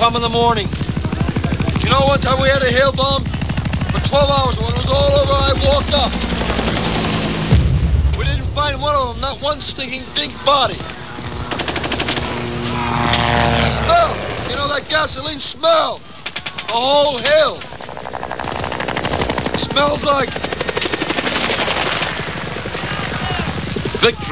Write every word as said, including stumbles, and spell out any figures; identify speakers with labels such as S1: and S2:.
S1: bomb in the morning. You know, one time we had a hail bomb for twelve hours. When it was all over, I walked up. We didn't find one of them, not one stinking dink body. The smell, you know that gasoline smell, the whole hill. It smells like victory.